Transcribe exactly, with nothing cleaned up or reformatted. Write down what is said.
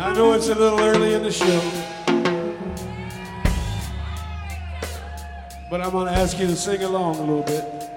I know it's a little early in the show, but I'm going to ask you to sing along a little bit.